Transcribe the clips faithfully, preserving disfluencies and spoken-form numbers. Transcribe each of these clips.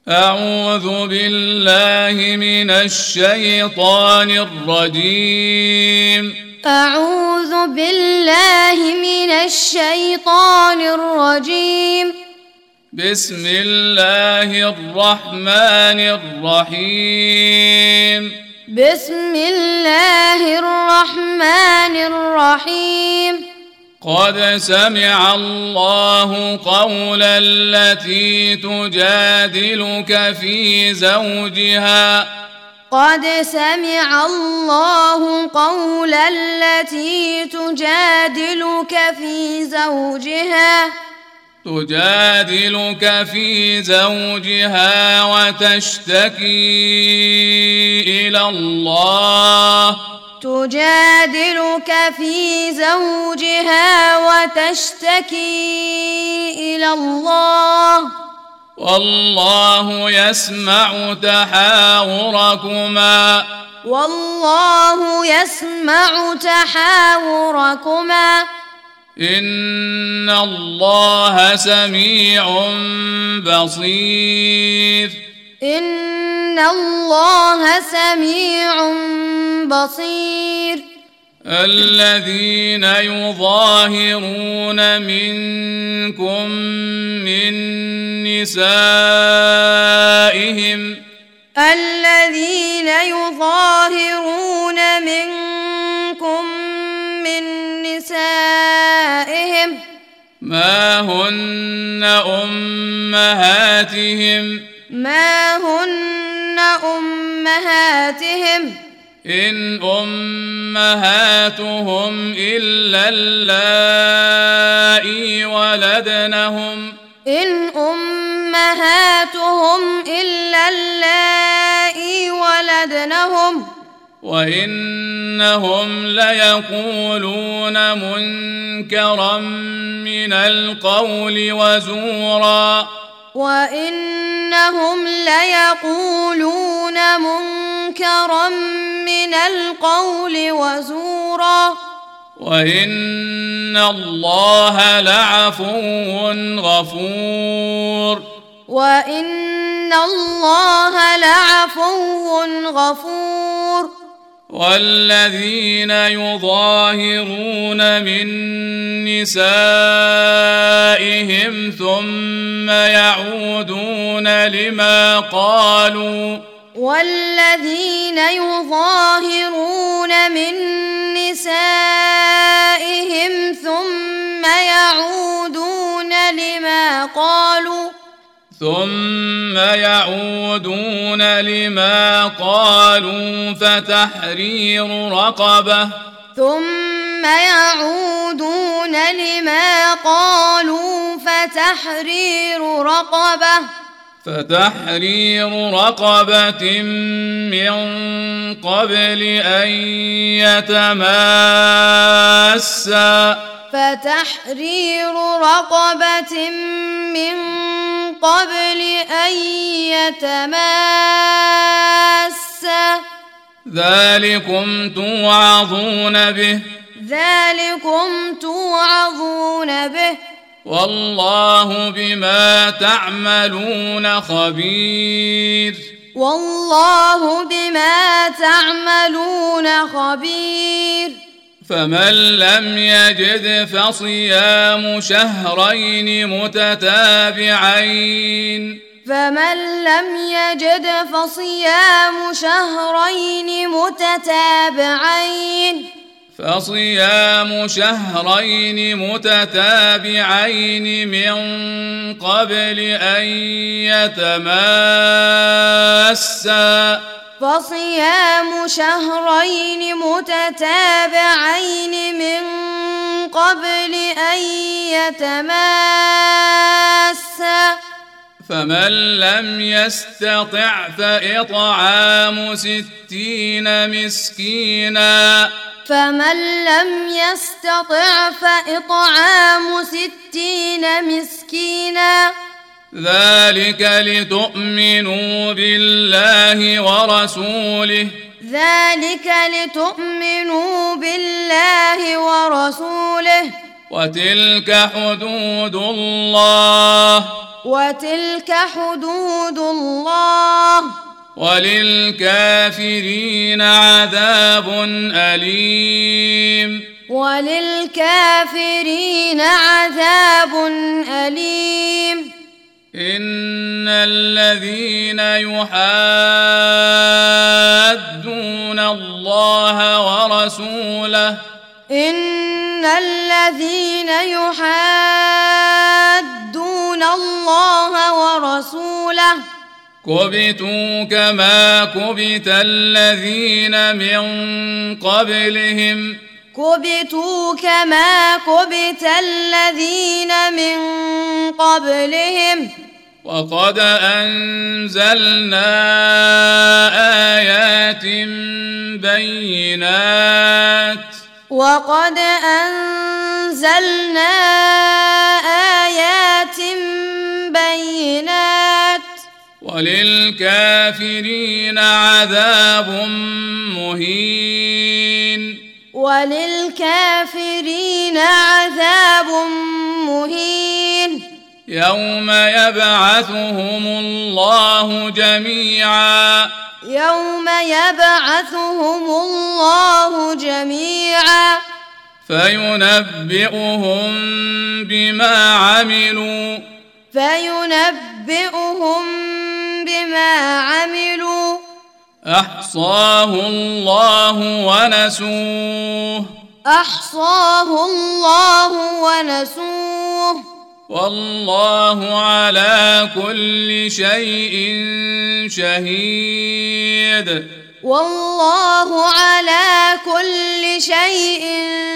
أعوذ بالله من الشيطان الرجيم أعوذ بالله من الشيطان الرجيم بسم الله الرحمن الرحيم بسم الله الرحمن الرحيم قد سمع الله قول التي تجادلك في زوجها قد سمع الله قول التي تجادلك في زوجها تجادلك في زوجها وتشتكي إلى الله تجادلك في زوجها وتشتكي إلى الله والله يسمع تحاوركما والله يسمع تحاوركما إن الله سميع بصير إن الله سميع بصير الذين يظاهرون منكم من نسائهم الذين يظاهرون منكم من نسائهم ما هن أمهاتهم ما هن أمهاتهم إن أمهاتهم إلا اللائي ولدنهم إن أمهاتهم إلا اللائي ولدنهم وإنهم ليقولون منكرا من القول وزورا وإنهم ليقولون منكرا من القول وزورا وإن الله لعفو غفور وإن الله لعفو غفور والذين يظاهرون من نسائهم ثم يعودون لما قالوا والذين يظاهرون من نسائهم ثم يعودون لما قالوا ثم يعودون لما قالوا فتحرير رقبة ثم يعودون لما قالوا فتحرير رقبة فتحرير رقبة من قبل أن يتماسا فتحرير رقبة من قبل أن يتماسا ذلكم توعظون به ذلكم توعظون به والله بما تعملون خبير والله بما تعملون خبير فمن لم يجد فصيام شهرين متتابعين فمن لم يجد فصيام شهرين متتابعين فصيام شهرين متتابعين من قبل أن يتماسا فصيام شهرين متتابعين من قبل أن يتماسا فمن لم يستطع فإطعام ستين مسكينا فمن لم يستطع فإطعام ستين مسكينا ذلك لتؤمنوا بالله ورسوله ذلك لتؤمنوا بالله ورسوله وتلك حدود الله وتلك حدود الله وللكافرين عذاب أليم وللكافرين عذاب أليم إن الذين يحادون الله ورسوله إن الذين يحادون الله ورسوله كبتوا كما كبت الذين من قبلهم كبتوا كما كبت الذين من قبلهم وقد أنزلنا آيات بينات وقد أنزلنا آيات بينات وللكافرين عذاب مهين وللكافرين عذاب مهين يوم يبعثهم الله جميعا يوم يبعثهم الله جميعا فينبئهم بما عملوا فينبئهم بما عملوا أحصاه الله ونسوه أحصاه الله ونسوه والله على كل شيء شهيد والله على كل شيء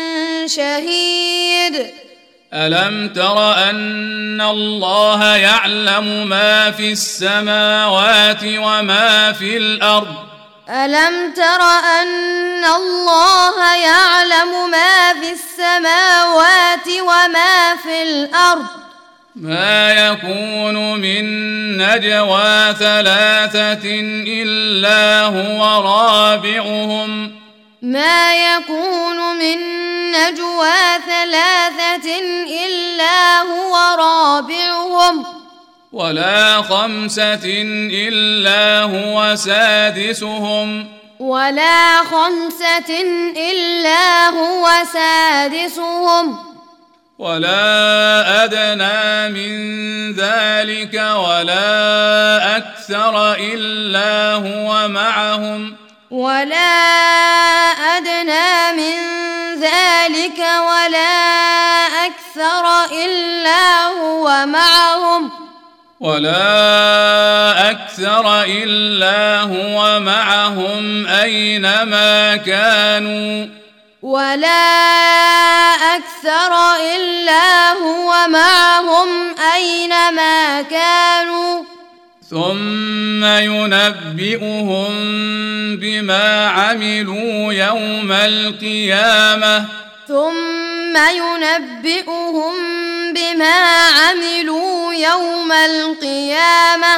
شهيد ألم تر أن الله يعلم ما في السماوات وما في الأرض ألم تر أن الله يعلم ما في السماوات وما في الأرض ما يكون من نجوى ثلاثة إلا هو رابعهم ما يكون من نجوى ثلاثة إلا هو رابعهم ولا خمسة إلا هو سادسهم ولا خمسة إلا هو سادسهم ولا أدنى من ذلك ولا أكثر إلا هو معهم ولا أدنى من ذلك ولا أكثر إلا هو معهم ولا أكثر إلا هو معهم أينما كانوا ولا أكثر إلا هو معهم أينما كانوا ثم ينبئهم بما عملوا يوم القيامة ثم ينبئهم بما عملوا يوم القيامة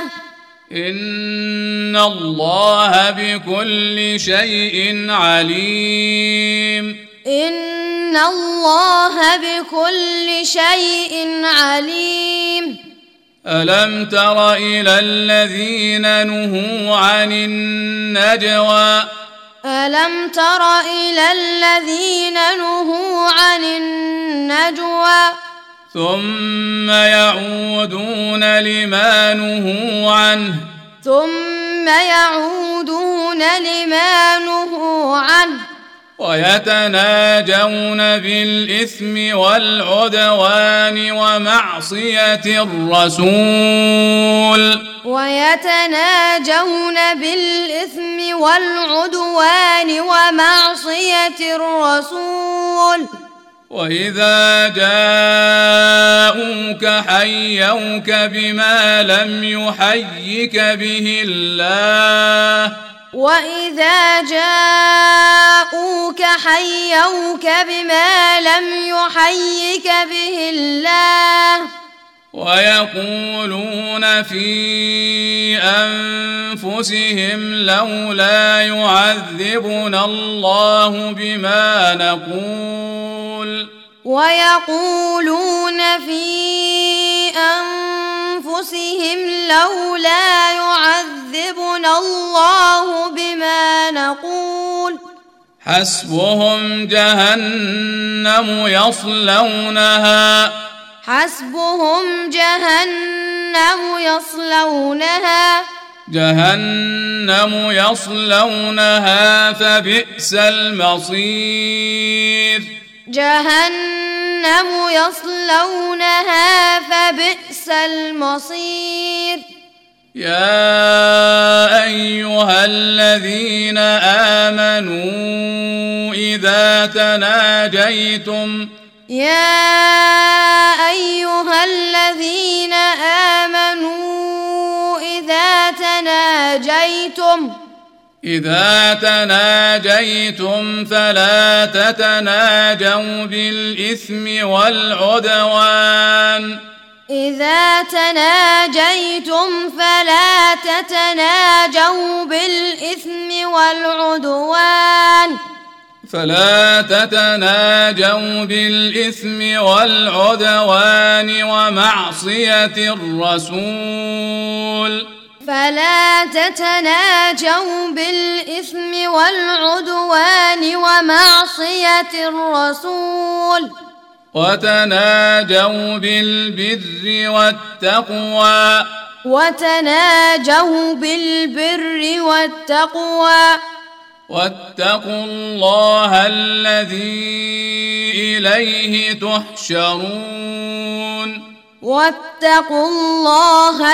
إن الله بكل شيء عليم إن الله بكل شيء عليم ألم تر إلى الذين نهوا عن النجوى ألم تر إلى الذين نهوا عن النجوى ثم يعودون لما نهوا عنه ثم يعودون لما نهوا عنه ويتناجون بالإثم والعدوان ومعصية الرسول ويتناجون بالإثم والعدوان ومعصية الرسول وإذا جاءوك حيوك بما لم يحيك به الله وإذا جاءوك حيوك بما لم يحيك به الله ويقولون في أنفسهم لولا يعذبنا الله بما نقول ويقولون في أنفسهم لولا يعذبنا الله حسبهم جهنم يصلونها حسبهم جهنم يصلونها جهنم يصلونها فبئس المصير جهنم يصلونها فبئس المصير يا أيها الذين آمنوا إذا تناجيتم يا أيها الذين آمنوا إذا تناجيتم إذا تناجيتم فلا تتناجوا بالإثم والعدوان إذا تناجيتم فلا تتناجوا بالإثم والعدوان فلا تتناجوا بالإثم والعدوان ومعصية الرسول فلا تتناجوا بالإثم والعدوان ومعصية الرسول وتناجوا بالبر والتقوى وتناجوا بالبر والتقوى واتقوا الله الذي إليه تحشرون واتقوا الله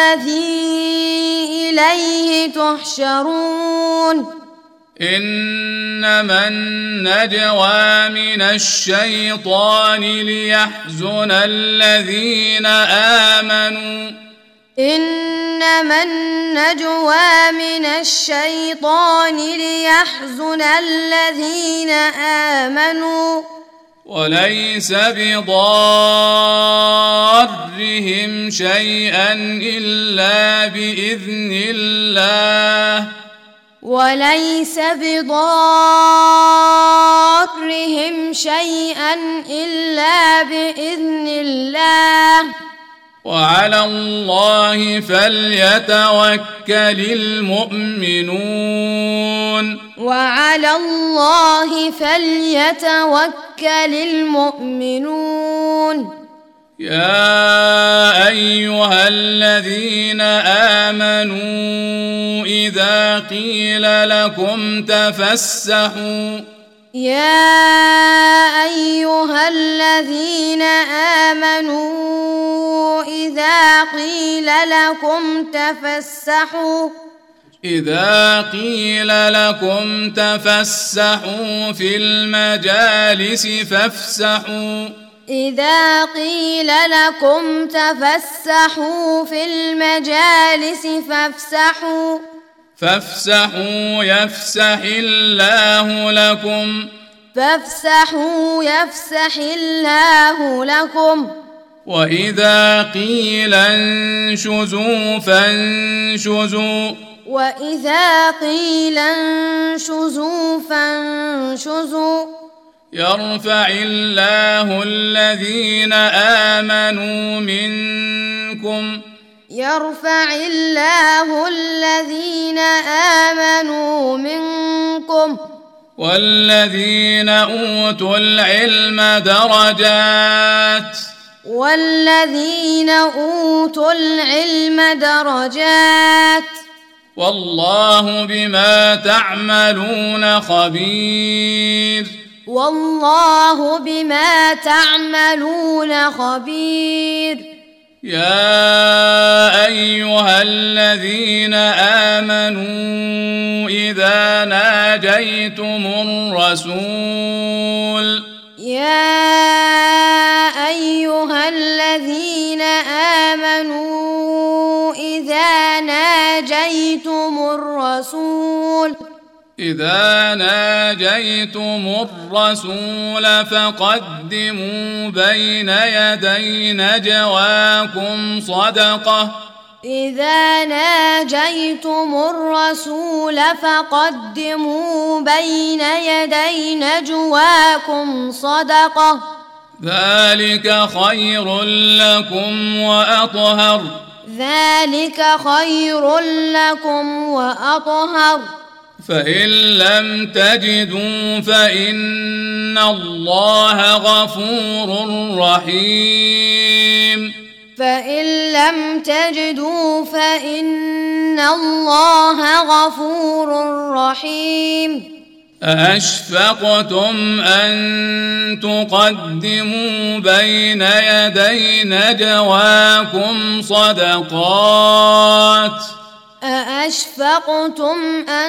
الذي إليه تحشرون إنما النجوى من الشيطان ليحزن الذين آمنوا إنما النجوى من الشيطان ليحزن الذين آمنوا وليس بضارهم شيئا إلا بإذن الله وليس بضارهم شيئا إلا بإذن الله وعلى الله فليتوكل المؤمنون وعلى الله فليتوكل المؤمنون يا أيها الذين آمنوا إذا قيل لكم تفسحوا يا أيها الذين آمنوا إذا قيل لكم تفسحوا إذا قيل لكم تفسحوا في المجالس فافسحوا إذا قيل لكم تفسحوا في المجالس فافسحوا فافسحوا يفسح الله لكم فافسحوا يفسح الله لكم وإذا قيل انشزوا فانشزوا وإذا قيل انشزوا فانشزوا يرفع الله الذين آمنوا منكم يرفع الله الذين آمنوا منكم والذين أوتوا العلم درجات والذين أوتوا العلم درجات والله بما تعملون خبير والله بما تعملون خبير يا أيها الذين آمنوا إذا ناجيتم الرسول يا أيها الذين آمنوا إذا ناجيتم الرسول إذا ناجيتم الرسول فقدموا بين يدي نجواكم صدقة إذا ناجيتم الرسول فقدموا بين يدي نجواكم صدقة ذلك خير لكم وأطهر ذلك خير لكم وأطهر فإن لم تجدوا فإن الله غفور رحيم فإن لم تجدوا فإن الله غفور رحيم أأشفقتم أن تقدموا بين يدي نجواكم صدقات أأشفقتم أن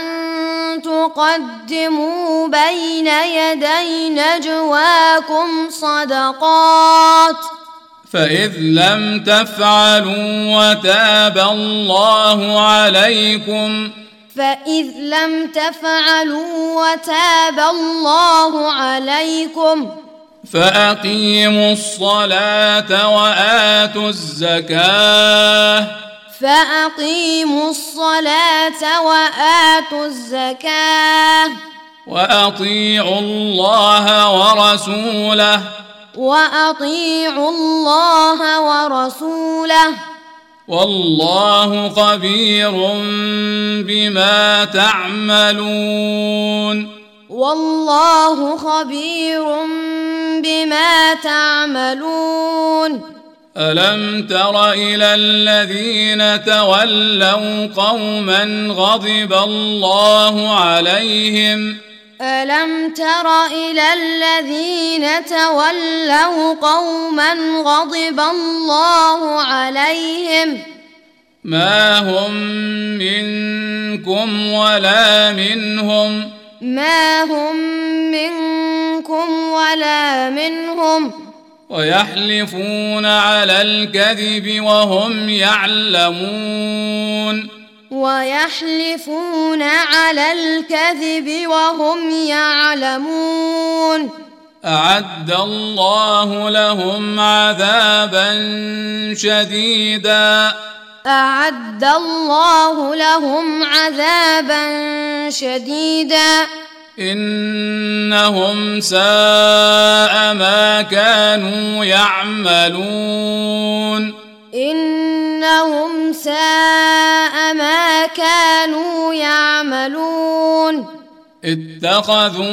تقدموا بين يدي نجواكم صدقات فإذ لم تفعلوا وتاب الله عليكم فإذ لم تفعلوا وتاب الله عليكم فأقيموا الصلاة وآتوا الزكاة فأقيموا الصلاة وآتوا الزكاة وأطيعوا الله ورسوله وأطيعوا الله ورسوله والله خبير بما تعملون والله خبير بما تعملون ألم تر إلى الذين تولوا قوما غضب الله عليهم ألم تر إلى الذين تولوا قوما غضب الله عليهم ما هم منكم ولا منهم ما هم منكم ولا منهم ويحلفون على الكذب وهم يعلمون ويحلفون على الكذب وهم يعلمون أعد الله لهم عذابا شديدا أعد الله لهم عذابا شديدا إنهم ساء ما كانوا يعملون إنهم ساء ما كانوا يعملون اتخذوا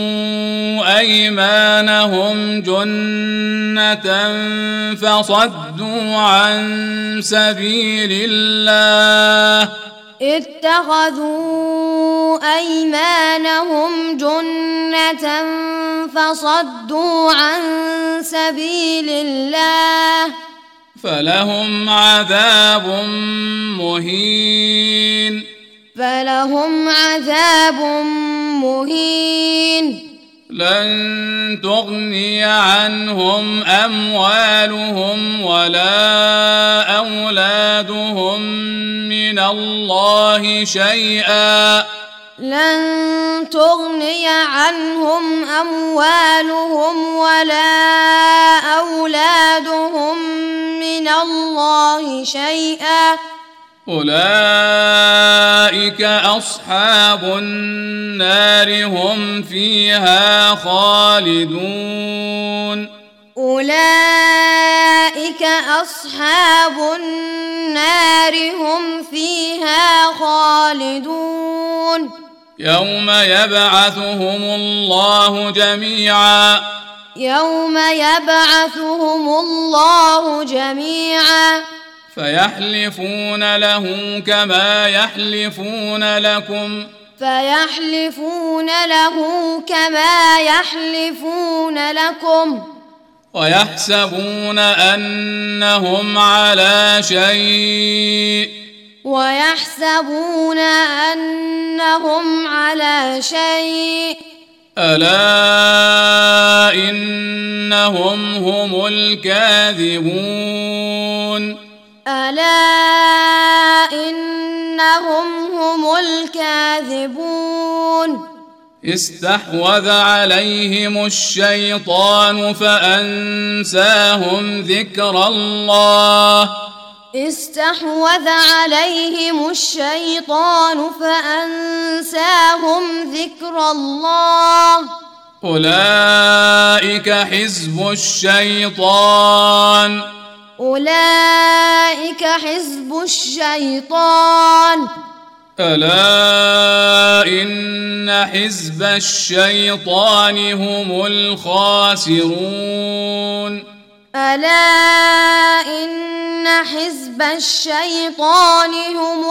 أيمانهم جنة فصدوا عن سبيل الله اتخذوا أيمانهم جنة فصدوا عن سبيل الله فلهم عذاب مهين فلهم عذاب مهين لن تغني عنهم أموالهم ولا أولادهم من الله شيئا لن تغني عنهم أموالهم ولا أولادهم من الله شيئا أولئك أصحاب النار هم فيها خالدون أولئك أصحاب النار هم فيها خالدون يوم يبعثهم الله جميعا يوم يبعثهم الله جميعا فيحلفون له كما يحلفون لكم فيحلفون له كما يحلفون لكم ويحسبون أنهم على شيء ويحسبون أنهم على شيء ألا إنهم هم الكاذبون ألا إنهم هم الكاذبون استحوذ عليهم الشيطان فأنساهم ذكر الله استحوذ عليهم الشيطان فأنساهم ذكر الله أولئك حزب الشيطان أولئك حزب الشيطان ألا إن إن حزب الشيطان هم الخاسرون ألا إن حزب الشيطان هم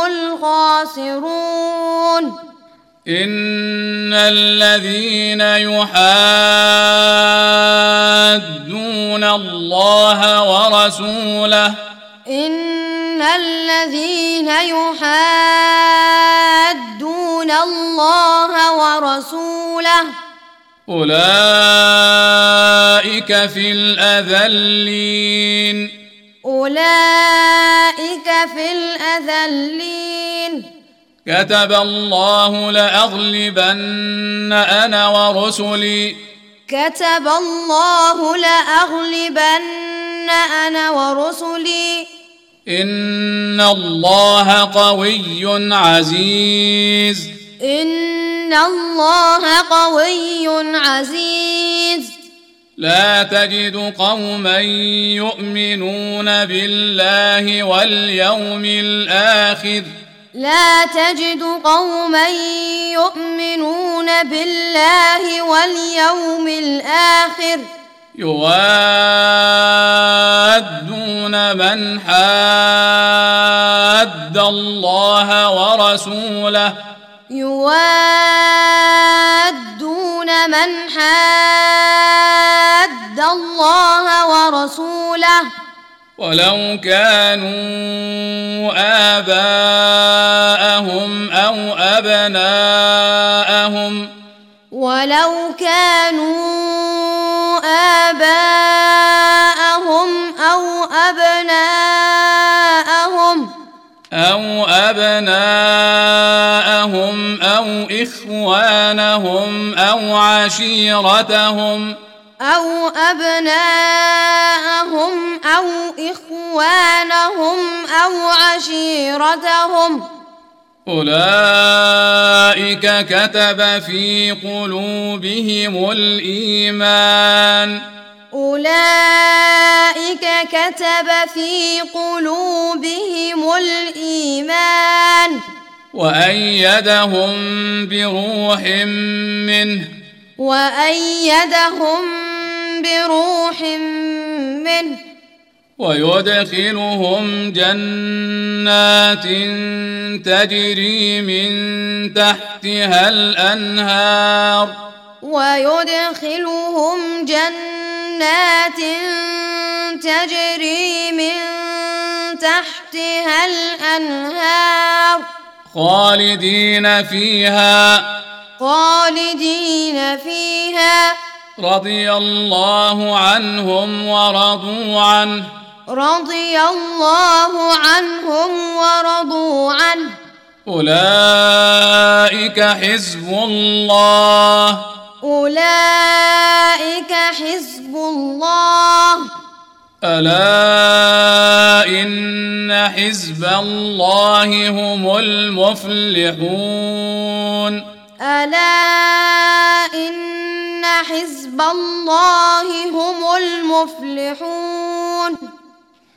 الخاسرون إن الذين يحادون الله ورسوله إن الذين يحادون الله ورسوله أولئك في الأذلين أولئك في الأذلين كتب الله لأغلبن أنا ورسلي كتب الله لأغلبن أنا ورسلي إن الله قوي عزيز إن الله قوي عزيز لا تجد قوما يؤمنون بالله واليوم الآخر لا تجد قوما يؤمنون بالله واليوم الآخر يوادون من حاد الله ورسوله يوادون من حاد الله ورسوله ولو كانوا آباءهم أو أبناءهم ولو كانوا آباءهم أو أبناءهم أو أبناءهم أو إخوانهم أو عشيرتهم أو أبناءهم أو إخوانهم أو عشيرتهم أولئك كتب في قلوبهم الإيمان أولئك كتب في قلوبهم الإيمان وأيدهم بروح منه وأيدهم بروح منه ويدخلهم جنات تجري من تحتها الأنهار ويدخلهم جنات تجري من تحتها الأنهار خالدين فيها خالدين فيها رضي الله عنهم ورضوا عنه رضي الله عنهم ورضوا عنه أولئك حزب الله أولئك حزب الله ألا إن حزب الله هم المفلحون ألا إن حزب الله هم المفلحون